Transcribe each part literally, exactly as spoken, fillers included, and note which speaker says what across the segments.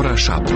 Speaker 1: ora șapte.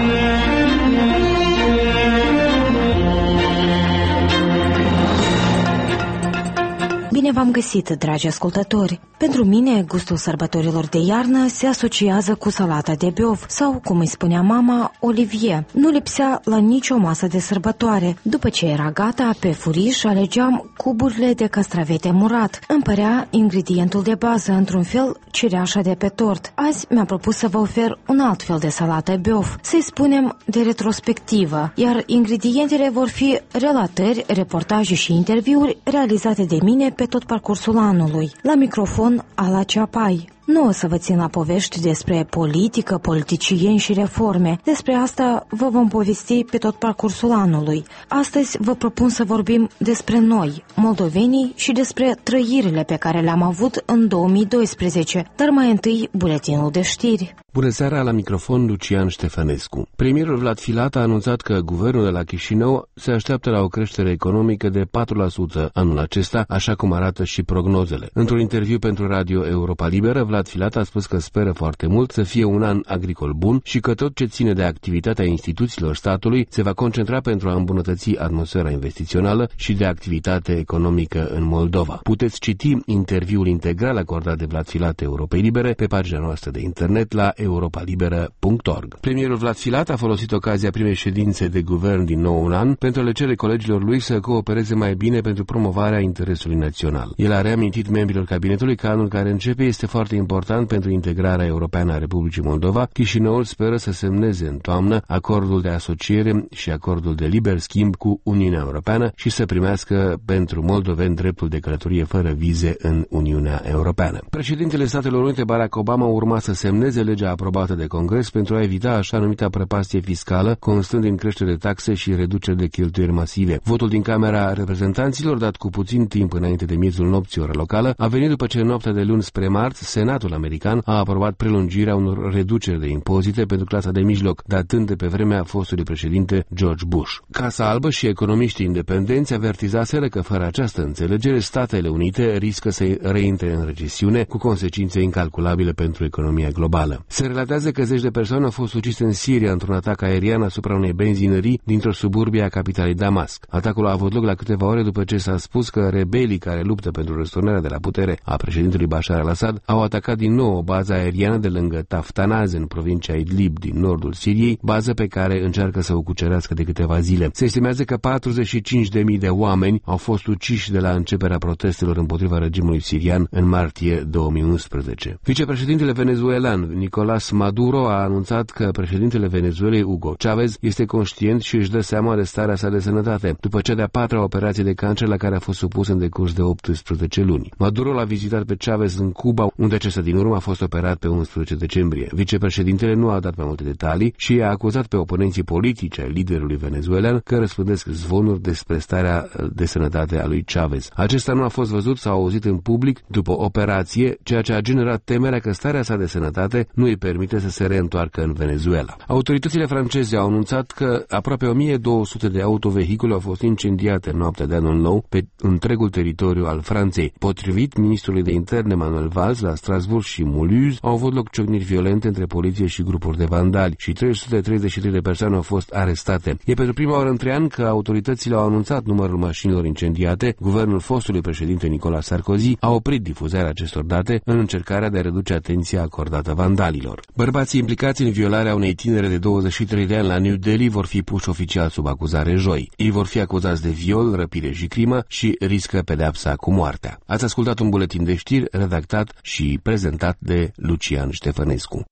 Speaker 2: Bine v-am găsit, dragi ascultători! Pentru mine, gustul sărbătorilor de iarnă se asociază cu salata de biof sau, cum îi spunea mama, olivier. Nu lipsea la nicio masă de sărbătoare. După ce era gata, pe furiș alegeam cuburile de castravete murat. Îmi părea ingredientul de bază, într-un fel, cireașa de pe tort. Azi mi-am propus să vă ofer un alt fel de salată biof, să-i spunem de retrospectivă, iar ingredientele vor fi relatări, reportaje și interviuri realizate de mine pe tot parcursul anului. La microfon, Ala Ceapai. Nu o să vă țin la povești despre politică, politicieni și reforme. Despre asta vă vom povesti pe tot parcursul anului. Astăzi vă propun să vorbim despre noi, moldovenii, și despre trăirile pe care le-am avut în două mii doisprezece. Dar mai întâi, buletinul de știri.
Speaker 3: Bună seara, la microfon Lucian Ștefănescu. Premierul Vlad Filat a anunțat că guvernul de la Chișinău se așteaptă la o creștere economică de patru la sută anul acesta, așa cum arată și prognozele. Într-un interviu pentru Radio Europa Liberă, Vlad Filat a spus că speră foarte mult să fie un an agricol bun și că tot ce ține de activitatea instituțiilor statului se va concentra pentru a îmbunătăți atmosfera investițională și de activitate economică în Moldova. Puteți citi interviul integral acordat de Vlad Filat Europei Libere pe pagina noastră de internet la europa liberă punct org. Premierul Vlad Filat a folosit ocazia primei ședințe de guvern din nou un an pentru a le cere colegilor lui să coopereze mai bine pentru promovarea interesului național. El a reamintit membrilor cabinetului că anul care începe este foarte important pentru integrarea europeană a Republicii Moldova. Chișinăul speră să semneze în toamnă acordul de asociere și acordul de liber schimb cu Uniunea Europeană și să primească pentru moldoveni dreptul de călătorie fără vize în Uniunea Europeană. Președintele Statelor Unite Barack Obama urma să semneze legea aprobată de Congres pentru a evita așa numita prăpastie fiscală, constând din creștere de taxe și reducere de cheltuieli masive. Votul din Camera Reprezentanților, dat cu puțin timp înainte de miezul nopții ora locală, a venit după ce în noaptea de luni spre marți, Senatul american a aprobat prelungirea unor reduceri de impozite pentru clasa de mijloc, datând de pe vremea fostului președinte George Bush. Casa Albă și economiștii independenți avertizaseră că fără această înțelegere, Statele Unite riscă să reintre în recesiune, cu consecințe incalculabile pentru economia globală. Se relatează că zeci de persoane au fost ucise în Siria într-un atac aerian asupra unei benzinării dintr-o suburbie a capitalei Damasc. Atacul a avut loc la câteva ore după ce s-a spus că rebelii care luptă pentru răsturnarea de la putere a președintelui Bashar al-Assad au atacat din nou o bază aeriană de lângă Taftanaz, în provincia Idlib din nordul Siriei, bază pe care încearcă să o cucerească de câteva zile. Se estimează că patruzeci și cinci de mii de oameni au fost uciși de la începerea protestelor împotriva regimului sirian în martie două mii unsprezece. Vicepreședintele venezuelan Nicolás Maduro a anunțat că președintele Venezuelei Hugo Chávez este conștient și își dă seama de starea sa de sănătate, după cea de-a patra operație de cancer la care a fost supus în decurs de optsprezece luni. Maduro l-a vizitat pe Chávez în Cuba, unde acesta din urmă a fost operat pe unsprezece decembrie. Vicepreședintele nu a dat mai multe detalii și a acuzat pe oponenții politici ai liderului venezuelan că răspândesc zvonuri despre starea de sănătate a lui Chávez. Acesta nu a fost văzut sau auzit în public după operație, ceea ce a generat temerea că starea sa de sănătate nu îi permite să se reîntoarcă în Venezuela. Autoritățile franceze au anunțat că aproape o mie două sute de autovehicule au fost incendiate în noaptea de anul nou pe întregul teritoriu al Franței. Potrivit ministrului de interne Manuel Valls, la Strasbourg și Mulhouse au avut loc ciocniri violente între poliție și grupuri de vandali și trei sute treizeci și trei de persoane au fost arestate. E pentru prima oară în trei ani că autoritățile au anunțat numărul mașinilor incendiate. Guvernul fostului președinte Nicolas Sarkozy a oprit difuzarea acestor date în încercarea de a reduce atenția acordată vandalilor. Bărbații implicați în violarea unei tinere de douăzeci și trei de ani la New Delhi vor fi puși oficial sub acuzare joi. Ei vor fi acuzați de viol, răpire și crimă și riscă pedeapsa cu moartea. Ați ascultat un buletin de știri redactat și prezentat de Lucian Ștefănescu.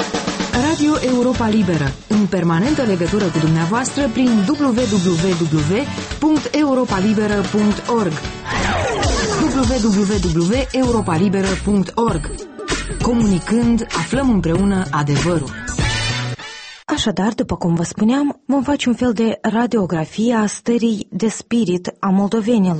Speaker 4: Radio Europa Liberă, în permanentă legătură cu dumneavoastră prin w w w punct europa liberă punct org w w w punct europa liberă punct org. Comunicând, aflăm împreună adevărul.
Speaker 2: Așadar, după cum vă spuneam, vom face un fel de radiografie a stării de spirit a moldovenilor.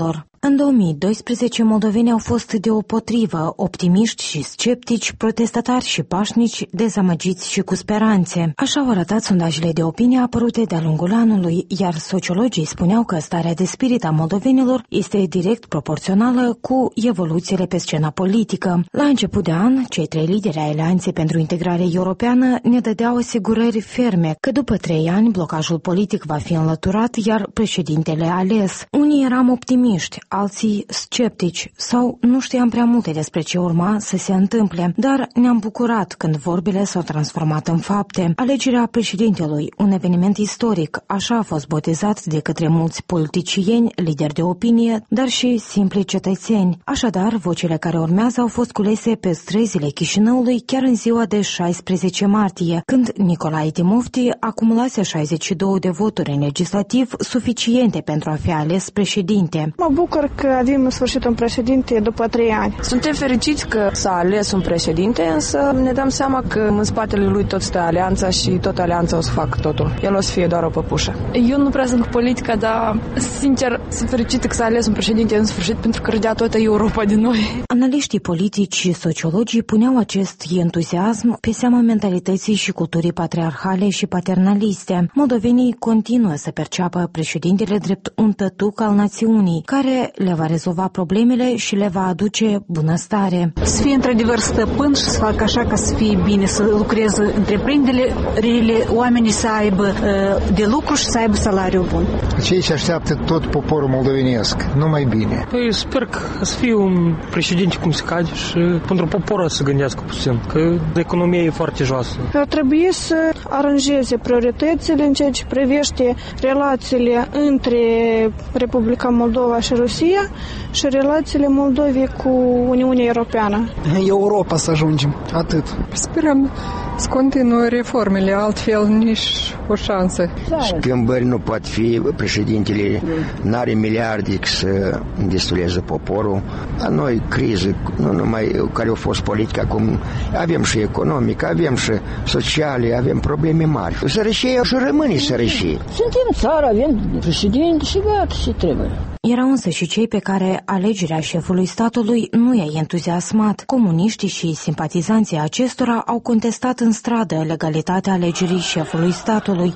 Speaker 2: În două mii doisprezece, moldovenii au fost deopotrivă, optimiști și sceptici, protestatari și pașnici, dezamăgiți și cu speranțe. Așa au arătat sondajele de opinie apărute de-a lungul anului, iar sociologii spuneau că starea de spirit a moldovenilor este direct proporțională cu evoluțiile pe scena politică. La început de an, cei trei lideri ai Alianței pentru Integrare Europeană ne dădeau asigurări ferme că după trei ani blocajul politic va fi înlăturat, iar președintele ales. Unii eram optimiști, alții sceptici sau nu știam prea multe despre ce urma să se întâmple, dar ne-am bucurat când vorbele s-au transformat în fapte. Alegerea președintelui, un eveniment istoric, așa a fost botezat de către mulți politicieni, lideri de opinie, dar și simpli cetățeni. Așadar, vocile care urmează au fost culese pe străzile Chișinăului chiar în ziua de șaisprezece martie, când Nicolae Timofti acumulase șaizeci și două de voturi în legislativ suficiente pentru a fi ales președinte.
Speaker 1: Mă bucur că avem în sfârșit un președinte după trei ani.
Speaker 5: Suntem fericiți că s-a ales un președinte, însă ne dăm seama că în spatele lui tot stă alianța și tot alianța o să facă totul. El o să fie doar o păpușă.
Speaker 6: Eu nu prea sunt cu politica, dar sincer sunt fericită că s-a ales un președinte în sfârșit pentru că râdea toată Europa din noi.
Speaker 2: Analiștii politici și sociologii puneau acest entuziasm pe seama mentalității și culturii patriarhale și paternaliste. Moldovenii continuă să perceapă președintele drept un tătuc al națiunii, care le va rezolva problemele și le va aduce bunăstare.
Speaker 7: Să fie într-adevăr stăpân și să facă așa ca să fie bine, să lucreze întreprinderile, oamenii să aibă de lucru și să aibă salariu bun.
Speaker 8: Cei ce așteaptă tot poporul moldovenesc, numai bine.
Speaker 9: Păi sper că să fie un președinte cum se cade și pentru poporul să gândească puțin, că economia e foarte joasă.
Speaker 1: Ar trebui să aranjeze prioritățile în ceea ce privește relațiile între Republica Moldova și Rusia și relațiile Moldovei cu Uniunea Europeană.
Speaker 8: Europa să ajungem, atât.
Speaker 10: Sperăm să continue reformele, altfel nici o șansă.
Speaker 11: Schimbări nu pot fi, președintele n-are miliarde să destuleze poporul. La noi criză, nu numai care au fost politică, acum avem și economică, avem și sociale, avem probleme mari. Sărășia și rămâne sărășie.
Speaker 12: Suntem țară, avem președinte și gata, și trebuie.
Speaker 2: Erau însă și cei pe care alegerea șefului statului nu i-a entuziasmat. Comuniștii și simpatizanții acestora au contestat în stradă legalitatea alegerii șefului statului,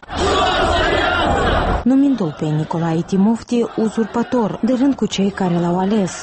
Speaker 2: numindu-l pe Nicolae Timofti uzurpator, de rând cu cei care l-au ales.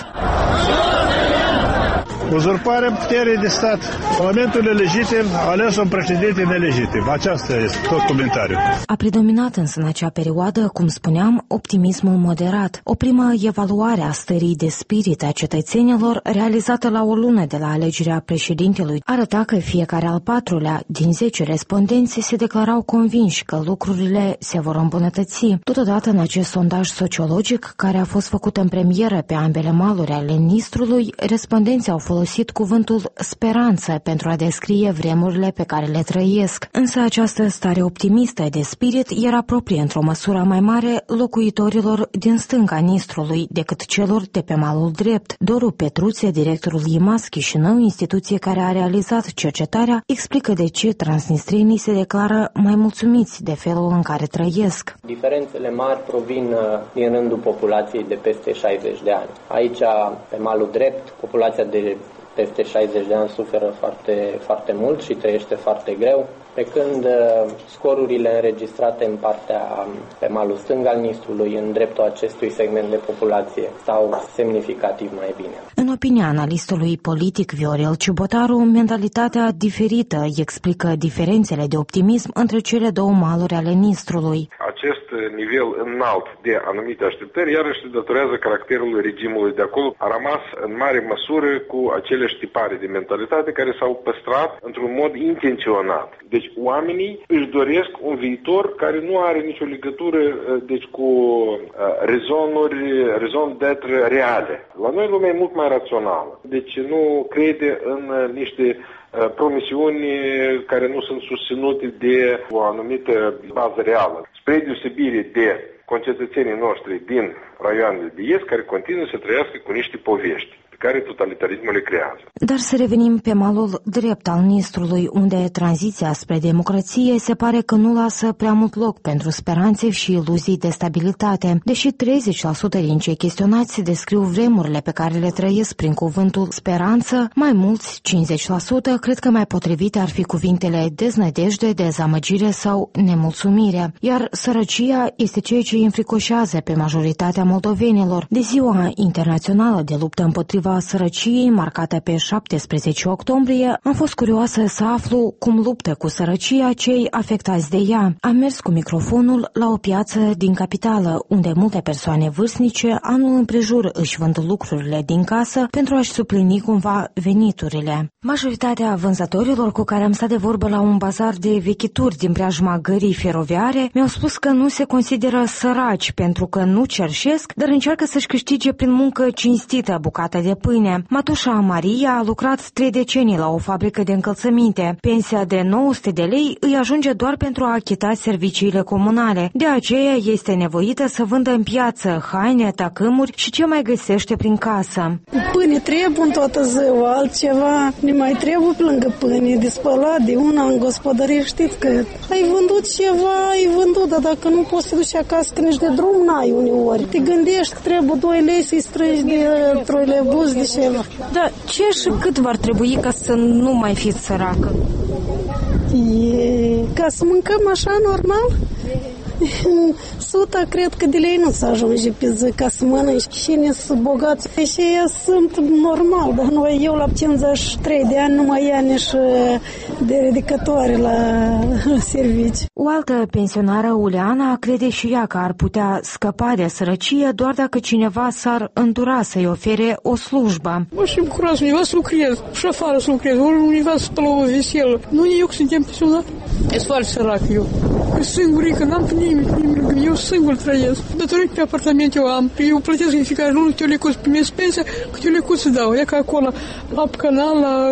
Speaker 13: Uzurparea puterii de stat. Parlamentul nelegitim a ales un președinte nelegitim. Aceasta este tot comentariul.
Speaker 2: A predominat însă în acea perioadă, cum spuneam, optimismul moderat. O primă evaluare a stării de spirit a cetățenilor, realizată la o lună de la alegerea președintelui, arăta că fiecare al patrulea din zece respondenți se declarau convinși că lucrurile se vor îmbunătăți. Totodată, în acest sondaj sociologic, care a fost făcut în premieră pe ambele maluri ale Nistrului, respondenții au folosit cuvântul speranță pentru a descrie vremurile pe care le trăiesc. Însă această stare optimistă de spirit era proprie într-o măsură mai mare locuitorilor din stânga Nistrului decât celor de pe malul drept. Doru Petruțe, directorul I M A S Chișinău, instituție care a realizat cercetarea, explică de ce transnistrenii se declară mai mulțumiți de felul în care trăiesc.
Speaker 14: Diferențele mari provin din rândul populației de peste șaizeci de ani. Aici, pe malul drept, populația de peste șaizeci de ani suferă foarte, foarte mult și trăiește foarte greu, pe când scorurile înregistrate în partea pe malul stâng al Nistrului, în dreptul acestui segment de populație, stau semnificativ mai bine.
Speaker 2: În opinia analistului politic Viorel Ciubotaru, mentalitatea diferită explică diferențele de optimism între cele două maluri ale Nistrului.
Speaker 15: Acest nivel înalt de anumite așteptări iarăși se datorează caracterului regimului de acolo. A rămas în mare măsură cu aceleași tipare de mentalitate care s-au păstrat într-un mod intenționat. Deci oamenii își doresc un viitor care nu are nicio legătură deci, cu rezonuri, rezon d'être reale. La noi lumea e mult mai rațională. Deci nu crede în niște promisiuni care nu sunt susținute de o anumită bază reală. Spre deosebire de concetățenii noștri din raioanele de est, care continuă să trăiască cu niște povești, pe pe care totalitarismul le creează.
Speaker 2: Dar să revenim pe malul drept al Nistrului, unde tranziția spre democrație se pare că nu lasă prea mult loc pentru speranțe și iluzii de stabilitate, deși treizeci la sută din cei chestionați descriu vremurile pe care le trăiesc prin cuvântul speranță, mai mulți, cincizeci la sută, cred că mai potrivite ar fi cuvintele deznădejde, dezamăgire sau nemulțumire, iar sărăcia este ceea ce îi înfricoșează pe majoritatea moldovenilor. De Ziua Internațională de luptă împotriva sărăciei, marcată pe șaptesprezece octombrie, am fost curioasă să aflu cum luptă cu sărăcia cei afectați de ea. Am mers cu microfonul la o piață din capitală, unde multe persoane vârstnice anul împrejur își vând lucrurile din casă pentru a-și suplini cumva veniturile. Majoritatea vânzătorilor cu care am stat de vorbă la un bazar de vechituri din preajma gării feroviare mi-au spus că nu se consideră săraci pentru că nu cerșesc, dar încearcă să-și câștige prin muncă cinstită bucată de pâine. Mătușa Maria a lucrat trei decenii la o fabrică de încălțăminte. Pensia de nouă sute de lei îi ajunge doar pentru a achita serviciile comunale. De aceea este nevoită să vândă în piață haine, tacâmuri și ce mai găsește prin casă.
Speaker 16: Pâine trebuie în toată ziua, altceva ne mai trebuie pe lângă pâine, de spălat, de una în gospodărie. Știți că ai vândut ceva, ai vândut, dar dacă nu poți să duci acasă, că nici de drum n-ai uneori. Te gândești că trebuie doi lei să-i strângi de troilebuz, de ceva.
Speaker 2: Da, ce și cât v-ar trebui ca să nu mai fiți săracă?
Speaker 16: E, ca să mâncăm așa normal? Suta, cred că de lei nu se ajunge pe zi ca să mănânci. Cine sunt bogați și ei sunt normal, dar noi, eu la cincizeci și trei de ani nu mai ia nici de ridicătoare la, la servici.
Speaker 2: O altă pensionară, Uleana, crede și ea că ar putea scăpa de sărăcie doar dacă cineva s-ar îndura să-i ofere o slujbă.
Speaker 10: Mă și bucuroasă, univa să lucrez, și afară să lucrez, ori univa să spălă o veselă. Nu e eu că suntem pensionar, e foarte sărac eu. Eu singurică, n-am pe nimic, nimic, eu singur trăiesc. Datorită pe apartament eu am, eu plătesc în fiecare lună, câte o lecuț primesc pensia, câte o lecuț să dau. E ca acolo, la canal, la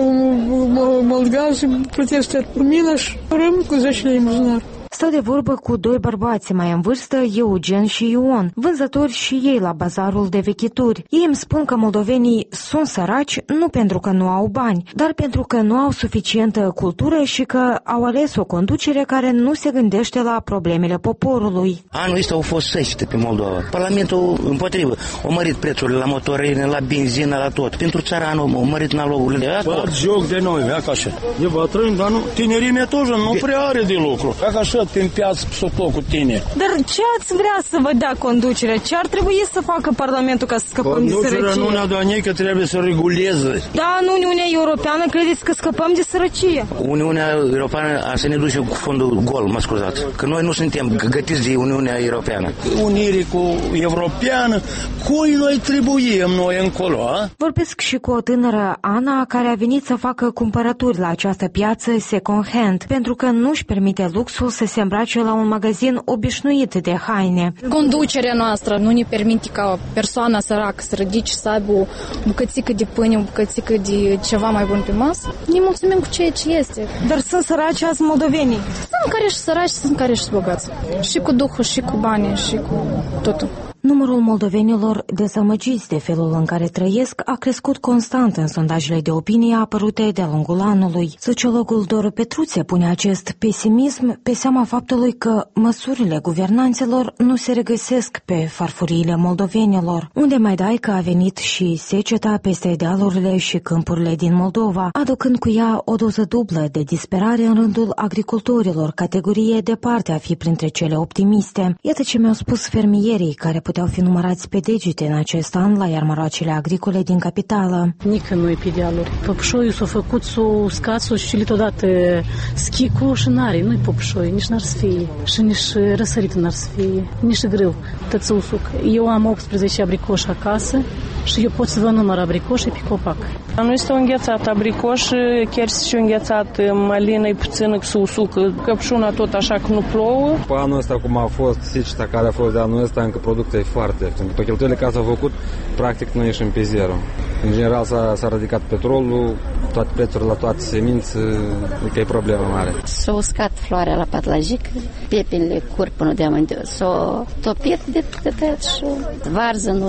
Speaker 10: Moldgaz, plătesc tot pe mine și rămân cu zece lei în buzunar.
Speaker 2: Stau de vorbă cu doi bărbați mai în vârstă, Eugen și Ion, vânzători și ei la bazarul de vechituri. Ei îmi spun că moldovenii sunt săraci nu pentru că nu au bani, dar pentru că nu au suficientă cultură și că au ales o conducere care nu se gândește la problemele poporului.
Speaker 17: Anul ăsta au fost săște pe Moldova. Parlamentul împotrivă. Au mărit prețurile la motorine, la benzină, la tot. Pentru țaranul au mărit nalogurile.
Speaker 18: Bat joc de noi, ca așa. E bătrân, dar nu. Tinerimea tot nu prea are de lucru. Ca așa în piață soplo cu tine.
Speaker 2: Dar ce ați vrea să vă dea conducerea? Ce ar trebui să facă Parlamentul ca să scăpăm de sărăcie?
Speaker 18: Conducerea nu ne-a dat nici că trebuie să reguleze.
Speaker 2: Da, în Uniunea Europeană credeți că scăpăm de sărăcie?
Speaker 17: Uniunea Europeană a să ne duce cu fondul gol, mă scuzați. Că noi nu suntem gătiți de Uniunea Europeană.
Speaker 18: Unire cu Europeană, cui noi trebuim noi încolo, a?
Speaker 2: Vorbesc și cu o tânără, Ana, care a venit să facă cumpărături la această piață second hand, pentru că nu-și permite luxul să se îmbrace la un magazin obișnuit de haine.
Speaker 6: Conducerea noastră nu ne permite ca persoana săracă, sărădici, să aibă o bucățică de pâine, o bucățică de ceva mai bun pe masă. Ne mulțumim cu ceea ce este.
Speaker 2: Dar sunt săraci azi moldovenii?
Speaker 6: Sunt care și săraci, sunt care și bogați. Și cu duhul, și cu banii, și cu totul.
Speaker 2: Numărul moldovenilor dezamăgiți de felul în care trăiesc a crescut constant în sondajele de opinie apărute de-a lungul anului. Sociologul Doru Petruțe pune acest pesimism pe seama faptului că măsurile guvernanților nu se regăsesc pe farfuriile moldovenilor, unde mai dai că a venit și seceta peste dealurile și câmpurile din Moldova, aducând cu ea o doză dublă de disperare în rândul agricultorilor, categorie departe a fi printre cele optimiste. Iată ce mi-au spus fermierii care puteau fi numărați pe degete în acest an la iarmăracele agricole din capitală.
Speaker 19: Nică nu e pe dealuri. Păpușoiul s-a făcut, s-a uscat, s-a știlit odată schicul și n-are, nu-i păpușoi, nici n-ar să fie. Și nici răsărit n-ar să fie, nici grâu, tot să usuc. Eu am optsprezece abricoși acasă și eu pot să vă număr abricoși pe copac.
Speaker 20: Nu este înghețat abricoș, chiar și înghețat malină, e puțină să usucă, căpșuna tot așa că nu plouă.
Speaker 21: Pe anul ăsta cum a fost seceta care a fost de anul ăsta, încă producția e foarte ieftin. După cheltuielile care s-au făcut, practic noi ieșim pe zero. În general s-a, s-a ridicat petrolul, toate prețurile la toate semințe, că e problemă mare.
Speaker 12: S-a uscat floarea la patlajic, pepinile curg până de amândoi, s-a topit de tătăt și varză noi.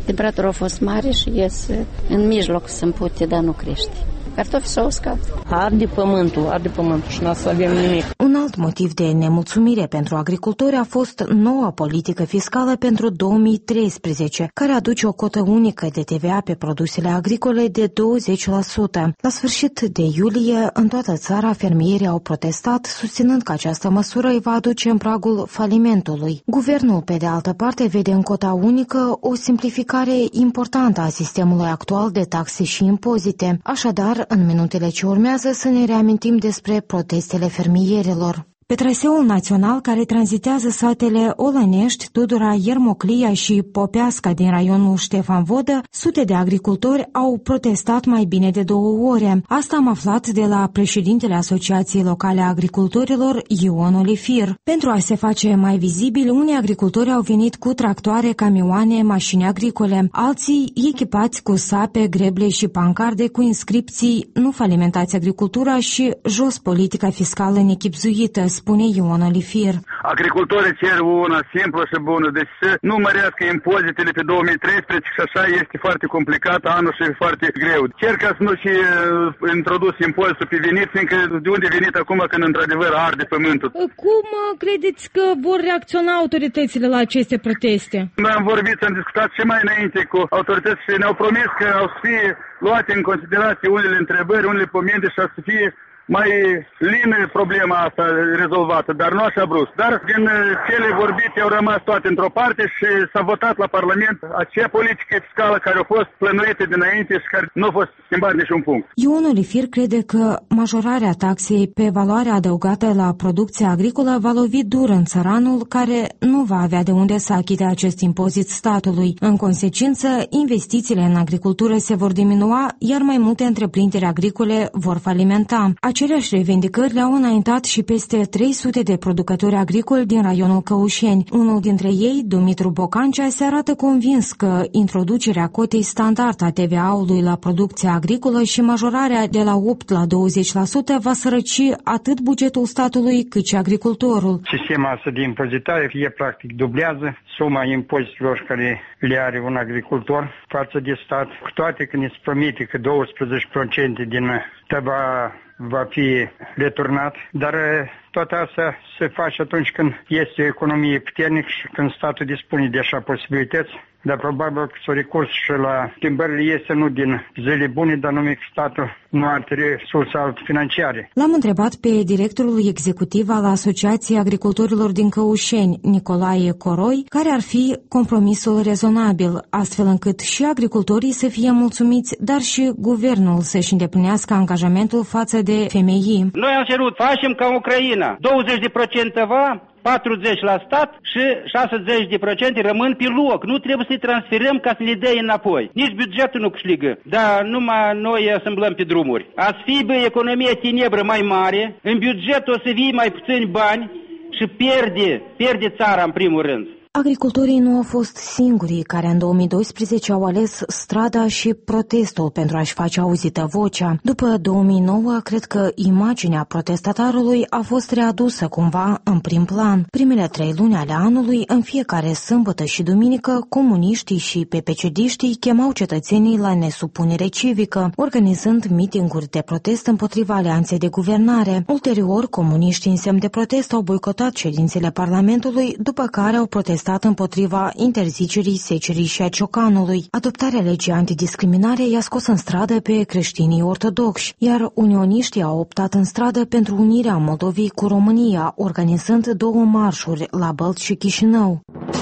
Speaker 12: Temperatura a fost mare și ies în mijloc să împute, dar nu crește. Cartofii s-au uscat.
Speaker 20: Arde pământul, arde pământul și n-a să avem nimic.
Speaker 2: Un alt motiv de nemulțumire pentru agricultori a fost noua politică fiscală pentru două mii treisprezece, care aduce o cotă unică de T V A pe produsele agricole de douăzeci la sută. La sfârșit de iulie, în toată țara, fermierii au protestat, susținând că această măsură îi va aduce în pragul falimentului. Guvernul, pe de altă parte, vede în cota unică o simplificare importantă a sistemului actual de taxe și impozite. Așadar, în minutele ce urmează să ne reamintim despre protestele fermierilor. Pe traseul național care tranzitează satele Olănești, Tudura, Iermoclia și Popeasca din raionul Ștefan Vodă, sute de agricultori au protestat mai bine de două ore. Asta am aflat de la președintele Asociației Locale a Agricultorilor, Ion Olifir. Pentru a se face mai vizibil, unii agricultori au venit cu tractoare, camioane, mașini agricole, alții echipați cu sape, greble și pancarde cu inscripții "Nu falimentați agricultura" și "Jos politica fiscală nechibzuită", spune Ion Olifir.
Speaker 3: Agricultorii cer una simplă și bună, deci să nu mărească impozitele pe două mii treisprezece și așa este foarte complicat anul și foarte greu. Cer ca să nu și uh, introdus impozitul pe venit, fiindcă de unde venit acum când într-adevăr arde pământul.
Speaker 2: Cum credeți că vor reacționa autoritățile la aceste proteste?
Speaker 3: Noi am vorbit, am discutat și mai înainte cu autorități și ne-au promis că au să fie luate în considerație unele întrebări, unele pomente și să fie mai lină problema asta rezolvată, dar nu așa brusc. Dar din cele vorbite au rămas toate într-o parte și s-a votat la Parlament acea politică fiscală care a fost plănuită dinainte și care nu a fost schimbată niciun punct.
Speaker 2: Ion Olifir crede că majorarea taxei pe valoarea adăugată la producția agricolă va lovi dur în țăranul care nu va avea de unde să achite acest impozit statului. În consecință, investițiile în agricultură se vor diminua, iar mai multe întreprinderi agricole vor falimenta. Aceleași revendicări le-au înaintat și peste trei sute de producători agricoli din raionul Căușeni. Unul dintre ei, Dumitru Bocancea, se arată convins că introducerea cotei standard a T V A-ului la producția agricolă și majorarea de la opt la douăzeci la sută va sărăci atât bugetul statului cât și agricultorul.
Speaker 22: Sistemul asta de impozitare e practic dublează suma impozitelor care le are un agricultor față de stat, cu toate că ne se promite că douăsprezece la sută din T V A va fi returnat, dar toate astea se face atunci când este o economie puternică și când statul dispune de așa posibilități, dar probabil că s-o recurs și la schimbările este nu din zile bune, dar numai că statul nu are resurse financiare.
Speaker 2: L-am întrebat pe directorul executiv al Asociației Agricultorilor din Căușeni, Nicolae Coroi, care ar fi compromisul rezonabil, astfel încât și agricultorii să fie mulțumiți, dar și guvernul să-și îndeplinească angajamentul față de F M I.
Speaker 23: Noi am cerut, facem ca Ucraina, douăzeci la sută T V A, patruzeci la sută la stat și șaizeci la sută rămân pe loc. Nu trebuie să-i transferăm ca să ne dea înapoi. Nici bugetul nu câștigă, dar numai noi asamblăm pe drumuri. A să fie bă, economia tenebră mai mare, în buget o să fie mai puțini bani și pierde, pierde țara în primul rând.
Speaker 2: Agricultorii nu au fost singurii care în două mii doisprezece au ales strada și protestul pentru a-și face auzită vocea. După două mii nouă, cred că imaginea protestatarului a fost readusă cumva în prim plan. Primele trei luni ale anului, în fiecare sâmbătă și duminică, comuniștii și P P C D-știi chemau cetățenii la nesupunere civică, organizând mitinguri de protest împotriva alianței de guvernare. Ulterior, comuniștii în semn de protest au boicotat ședințele Parlamentului, după care au protestat împotriva interzicerii secerii și a ciocanului. Adoptarea legii antidiscriminare i-a scos în stradă pe creștinii ortodoxi, iar unioniștii au optat în stradă pentru unirea Moldovei cu România, organizând două marșuri la Bălți și Chișinău.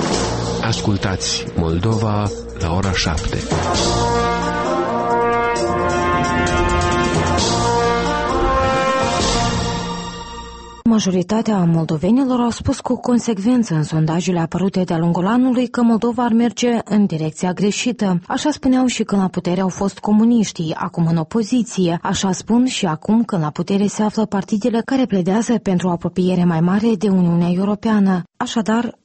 Speaker 24: Ascultați Moldova la ora șapte.
Speaker 2: Majoritatea moldovenilor au spus cu consecvență în sondajele apărute de-a lungul anului că Moldova ar merge în direcția greșită. Așa spuneau și când la putere au fost comuniștii, acum în opoziție. Așa spun și acum când la putere se află partidele care pledează pentru o apropiere mai mare de Uniunea Europeană. Așadar,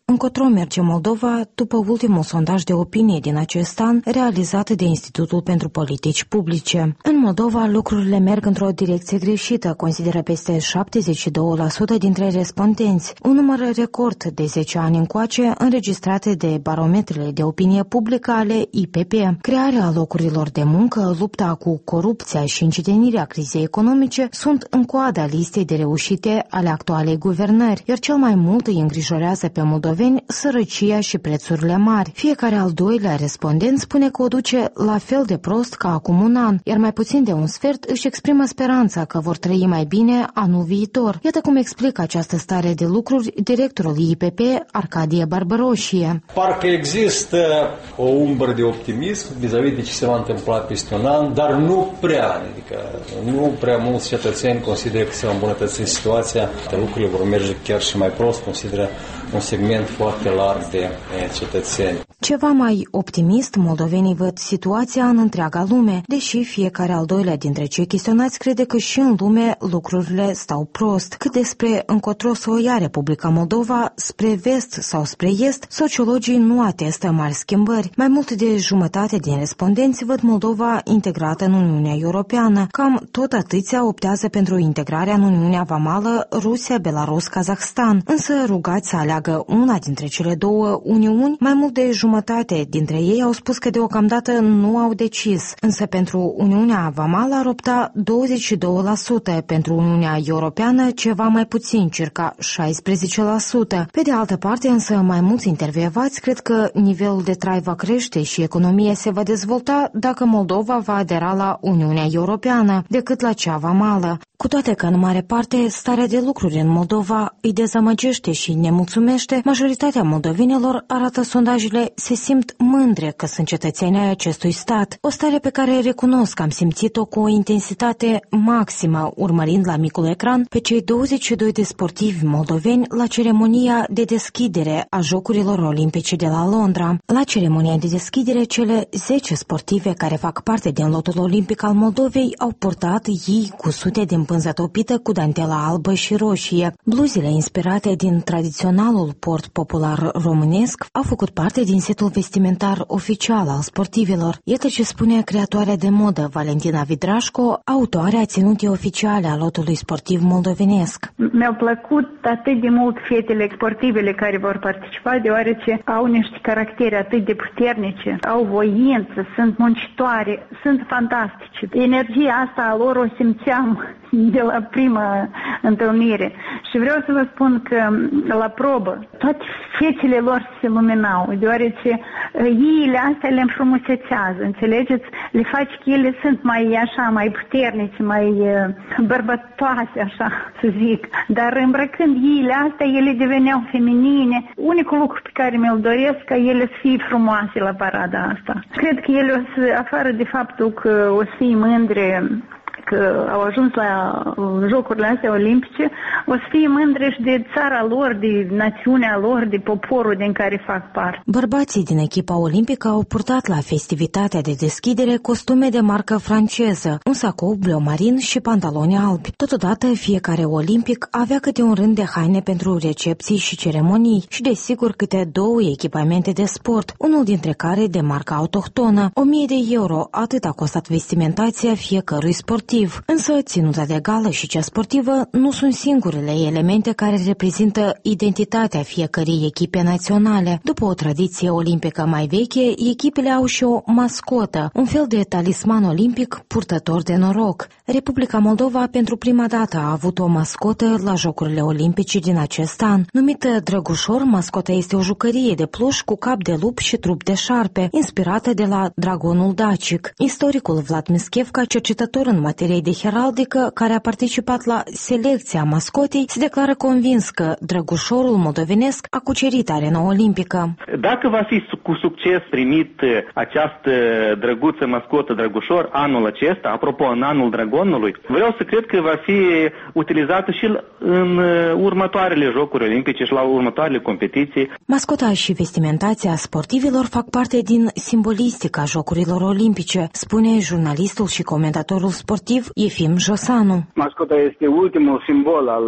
Speaker 2: încotro merge Moldova după ultimul sondaj de opinie din acest an realizat de Institutul pentru Politici Publice. În Moldova lucrurile merg într-o direcție greșită, consideră peste șaptezeci și doi la sută dintre respondenți, un număr record de zece ani încoace înregistrate de barometrele de opinie publică ale I P P. Crearea locurilor de muncă, lupta cu corupția și încetinirea crizei economice sunt în coada listei de reușite ale actualei guvernări, iar cel mai mult îi îngrijorează pe moldoveni sărăcia și prețurile mari. Fiecare al doilea respondent spune că o duce la fel de prost ca acum un an, iar mai puțin de un sfert își exprimă speranța că vor trăi mai bine anul viitor. Iată cum explică această stare de lucruri directorul I P P, Arcadie Barbăroșie.
Speaker 4: Parcă există o umbră de optimism vis-a-vis de ce se va întâmpla peste un an, dar nu prea, adică nu prea mulți cetățeni consideră că se va îmbunătăți situația, că lucrurile vor merge chiar și mai prost, consideră un segment foarte larg de cetățeni.
Speaker 2: Ceva mai optimist, moldovenii văd situația în întreaga lume, deși fiecare al doilea dintre cei chestionați crede că și în lume lucrurile stau prost. Cât despre încotro să o ia Republica Moldova, spre vest sau spre est, sociologii nu atestă mari schimbări. Mai mult de jumătate din respondenți văd Moldova integrată în Uniunea Europeană. Cam tot atâția optează pentru integrarea în Uniunea Vamală Rusia, Belarus, Kazahstan. Însă rugați să aleagă una dintre cele două uniuni, mai mult de jumătate dintre ei au spus că deocamdată nu au decis. Însă pentru Uniunea Vamală ar opta douăzeci și doi la sută, pentru Uniunea Europeană ceva mai puțin, circa șaisprezece la sută. Pe de altă parte, însă, mai mulți intervievați cred că nivelul de trai va crește și economia se va dezvolta dacă Moldova va adera la Uniunea Europeană, decât la cea vamală. Cu toate că, în mare parte, starea de lucruri în Moldova îi dezamăgește și nemulțumește, majoritatea moldovenilor, arată sondajele, se simt mândre că sunt cetățeni ai acestui stat. O stare pe care recunosc am simțit-o cu o intensitate maximă, urmărind la micul ecran pe cei douăzeci și doi de sportivi moldoveni la ceremonia de deschidere a Jocurilor Olimpice de la Londra. La ceremonia de deschidere, cele zece sportive care fac parte din lotul olimpic al Moldovei au purtat ei cu sute de pânză topită cu dantela albă și roșie. Bluzele inspirate din tradiționalul port popular românesc au făcut parte din setul vestimentar oficial al sportivilor. Iată ce spune creatoarea de modă Valentina Vidrașco, autoarea ținutei oficiale a lotului sportiv moldovenesc.
Speaker 5: Mi-au plăcut atât de mult fetele sportivele care vor participa, deoarece au niște caractere atât de puternice, au voință, sunt muncitoare, sunt fantastice. Energia asta a lor o simțeam de la prima întâlnire. Și vreau să vă spun că la probă toate fețele lor se luminau, deoarece iile astea le înfrumusețează, înțelegeți? Le faci că ele sunt mai așa, mai puternice, mai bărbătoase, așa să zic. Dar îmbrăcând iile astea, ele deveneau feminine. Unicul lucru pe care mi-l doresc ca ele să fie frumoase la parada asta. Cred că ele o să, afară de faptul că o să fie mândre că au ajuns la Jocurile astea olimpice, o să fie mândre și de țara lor, de națiunea lor, de poporul din care fac parte.
Speaker 2: Bărbații din echipa olimpică au purtat la festivitatea de deschidere costume de marcă franceză, un sacou bleu marin și pantaloni albi. Totodată, fiecare olimpic avea câte un rând de haine pentru recepții și ceremonii și, desigur, câte două echipamente de sport, unul dintre care de marcă autohtonă. O mie de euro, atât a costat vestimentația fiecărui sportiv. Însă, ținuta de gală și cea sportivă nu sunt singurele elemente care reprezintă identitatea fiecărei echipe naționale. După o tradiție olimpică mai veche, echipele au și o mascotă, un fel de talisman olimpic purtător de noroc. Republica Moldova pentru prima dată a avut o mascotă la Jocurile Olimpice din acest an. Numită Drăgușor, mascota este o jucărie de pluș cu cap de lup și trup de șarpe, inspirată de la dragonul dacic. Istoricul Vlad Mischevca, cercetător în materie de heraldică, care a participat la selecția mascotei, se declară convins că Drăgușorul moldovenesc a cucerit arena olimpică.
Speaker 7: Dacă va fi cu succes primit această drăguță mascotă Drăgușor anul acesta, apropo, în anul dragonului, vreau să cred că va fi utilizată și în următoarele Jocuri Olimpice și la următoarele competiții.
Speaker 2: Mascota și vestimentația sportivilor fac parte din simbolistica Jocurilor Olimpice, spune jurnalistul și comentatorul sportiv Efim Josanu.
Speaker 9: Mascota este ultimul simbol al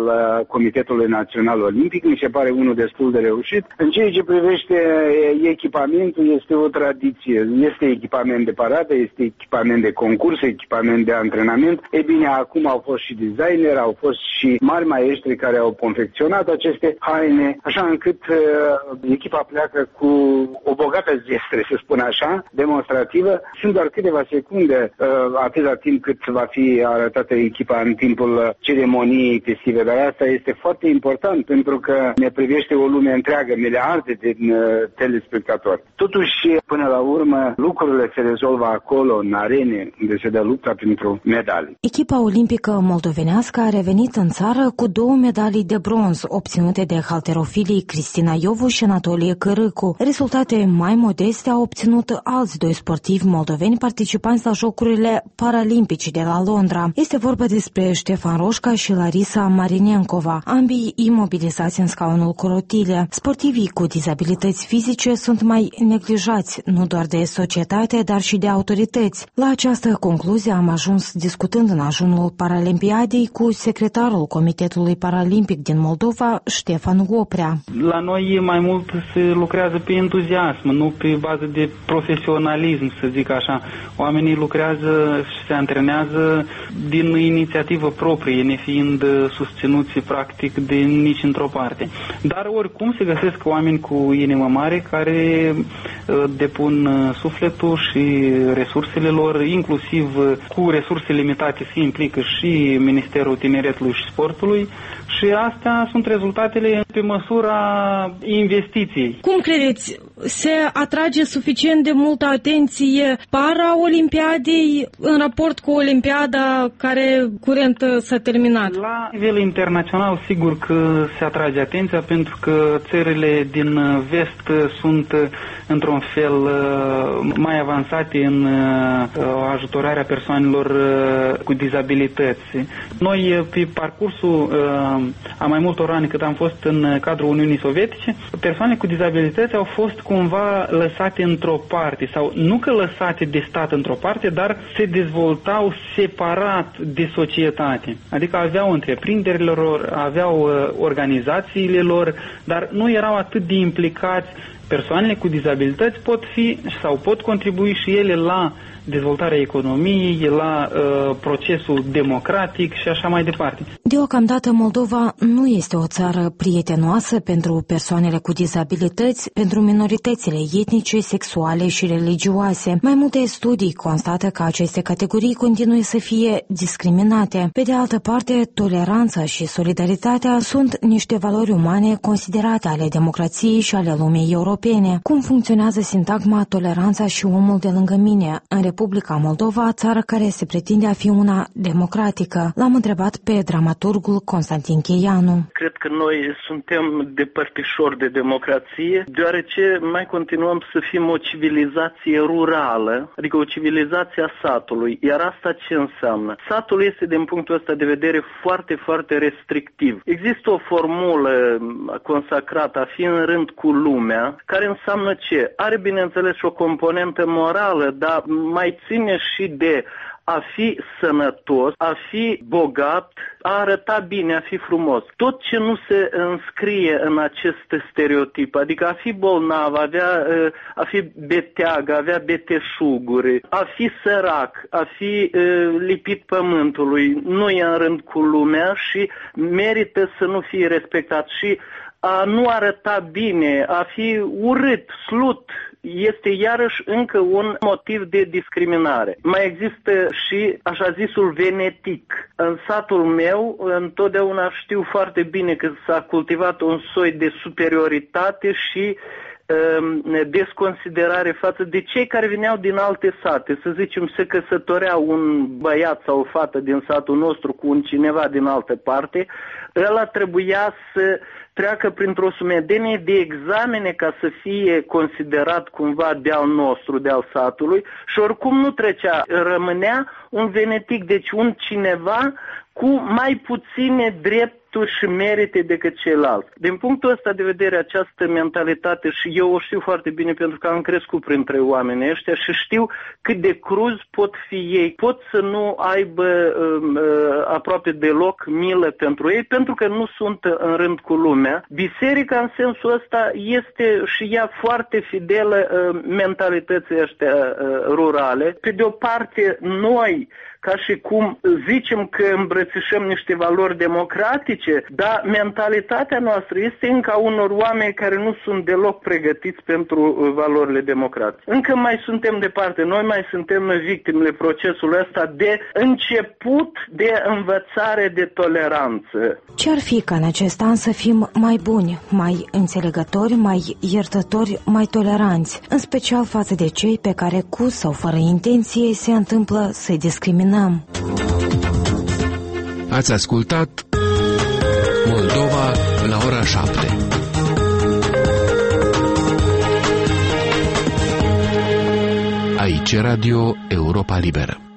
Speaker 3: Comitetului Național Olimpic, mi se pare unul destul de reușit. În ceea ce privește echipamentul, este o tradiție. Este echipament de paradă, este echipament de concurs, echipament de antrenament. E bine, acum au fost și designer, au fost și mari maestri care au confecționat aceste haine, așa încât uh, echipa pleacă cu o bogată zestre, să spun așa, demonstrativă. Sunt doar câteva secunde, uh, atâta timp cât va fi arătată echipa în timpul ceremoniei festive, dar asta este foarte important pentru că ne privește o lume întreagă, miliarde de uh, telespectatori. Totuși, până la urmă, lucrurile se rezolvă acolo, în arene, unde se dă lupta pentru medalii.
Speaker 2: Echipa olimpică moldovenească a revenit în țară cu două medalii de bronz obținute de halterofilii Cristina Iovu și Anatolie Cărâcu. Rezultate mai modeste au obținut alți doi sportivi moldoveni participanți la Jocurile Paralimpice de la Londra. Este vorba despre Ștefan Roșca și Larisa Marinencova, ambii imobilizați în scaunul cu rotile. Sportivii cu dizabilități fizice sunt mai neglijați, nu doar de societate, dar și de autorități. La această concluzie am ajuns discutând în ajunul Paralimpiadei cu secretarul Comitetului Paralimpic din Moldova, Ștefan Oprea.
Speaker 1: La noi mai mult se lucrează pe entuziasm, nu pe bază de profesionalism, să zic așa. Oamenii lucrează și se antrenează din inițiativă proprie, nefiind susținuți practic de nici într-o parte. Dar oricum se găsesc oameni cu inimă mare care depun sufletul și resursele lor, inclusiv cu resurse limitate se implică și Ministerul Tineretului și Sportului și astea sunt rezultatele pe măsura investiției.
Speaker 8: Cum credeți, se atrage suficient de multă atenție para-olimpiadei în raport cu olimpiada care curent s-a terminat?
Speaker 1: La nivel internațional, sigur că se atrage atenția pentru că țările din vest sunt într-un fel mai avansate în ajutorarea persoanelor cu dizabilități. Noi, pe parcursul a mai multor ani cât am fost în cadrul Uniunii Sovietice, persoanele cu dizabilități au fost cumva lăsate într-o parte, sau nu că lăsate de stat într-o parte, dar se dezvoltau separat de societate. Adică aveau întreprinderile lor, aveau organizațiile lor, dar nu erau atât de implicați. Persoanele cu dizabilități pot fi sau pot contribui și ele la dezvoltarea economiei, la uh, procesul democratic și așa mai departe.
Speaker 2: Deocamdată Moldova nu este o țară prietenoasă pentru persoanele cu dizabilități, pentru minoritățile etnice, sexuale și religioase. Mai multe studii constată că aceste categorii continuă să fie discriminate. Pe de altă parte, toleranța și solidaritatea sunt niște valori umane considerate ale democrației și ale lumii europene. Cum funcționează sintagma toleranța și omul de lângă mine în Republica Moldova, țară care se pretinde a fi una democratică? L-am întrebat pe dramaturgul Constantin Cheianu.
Speaker 9: Cred că noi suntem depărtișori de democrație, deoarece mai continuăm să fim o civilizație rurală, adică o civilizație a satului. Iar asta ce înseamnă? Satul este, din punctul ăsta de vedere, foarte, foarte restrictiv. Există o formulă consacrată a fi în rând cu lumea, care înseamnă ce? Are, bineînțeles, și o componentă morală, dar mai ține și de a fi sănătos, a fi bogat, a arăta bine, a fi frumos. Tot ce nu se înscrie în acest stereotip, adică a fi bolnav, avea, a fi beteag, a avea beteșuguri, a fi sărac, a fi lipit pământului, nu e în rând cu lumea și merită să nu fie respectat. Și a nu arăta bine, a fi urât, slut, este iarăși încă un motiv de discriminare. Mai există și așa zisul venetic. În satul meu întotdeauna știu foarte bine că s-a cultivat un soi de superioritate și desconsiderare față de cei care veneau din alte sate. Să zicem, se căsătorea un băiat sau o fată din satul nostru cu un cineva din altă parte, ăla trebuia să treacă printr-o sumedenie de examene ca să fie considerat cumva de-al nostru, de-al satului și oricum nu trecea, rămânea un venetic, deci un cineva cu mai puține drept drepturi și merite decât ceilalți. Din punctul ăsta de vedere, această mentalitate, și eu o știu foarte bine pentru că am crescut printre oamenii ăștia și știu cât de cruz pot fi ei. Pot să nu aibă uh, aproape deloc milă pentru ei, pentru că nu sunt în rând cu lumea. Biserica în sensul ăsta este și ea foarte fidelă uh, mentalității ăștia uh, rurale. Pe de o parte, noi ca și cum zicem că îmbrățișăm niște valori democratice, dar mentalitatea noastră este încă a unor oameni care nu sunt deloc pregătiți pentru valorile democratice. Încă mai suntem departe, noi mai suntem victimele procesului ăsta de început de învățare de toleranță.
Speaker 2: Ce-ar fi ca în acest an să fim mai buni, mai înțelegători, mai iertători, mai toleranți, în special față de cei pe care cu sau fără intenție se întâmplă să-i discriminăm.
Speaker 24: Ați ascultat Moldova la ora șapte. Aici Radio Europa Liberă.